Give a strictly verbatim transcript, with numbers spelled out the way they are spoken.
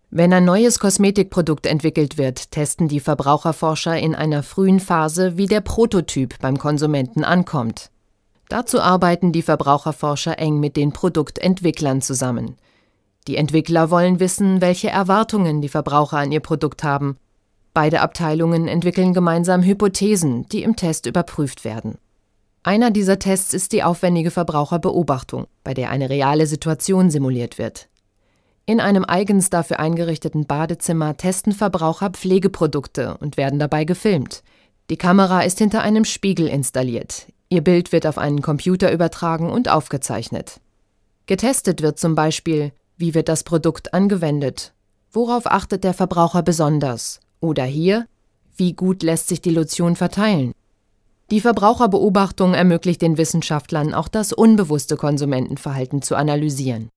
Wenn ein neues Kosmetikprodukt entwickelt wird, testen die Verbraucherforscher in einer frühen Phase, wie der Prototyp beim Konsumenten ankommt. Dazu arbeiten die Verbraucherforscher eng mit den Produktentwicklern zusammen. Die Entwickler wollen wissen, welche Erwartungen die Verbraucher an ihr Produkt haben. Beide Abteilungen entwickeln gemeinsam Hypothesen, die im Test überprüft werden. Einer dieser Tests ist die aufwendige Verbraucherbeobachtung, bei der eine reale Situation simuliert wird. In einem eigens dafür eingerichteten Badezimmer testen Verbraucher Pflegeprodukte und werden dabei gefilmt. Die Kamera ist hinter einem Spiegel installiert. Ihr Bild wird auf einen Computer übertragen und aufgezeichnet. Getestet wird zum Beispiel, wie wird das Produkt angewendet? Worauf achtet der Verbraucher besonders? Oder hier, wie gut lässt sich die Lotion verteilen? Die Verbraucherbeobachtung ermöglicht den Wissenschaftlern auch das unbewusste Konsumentenverhalten zu analysieren.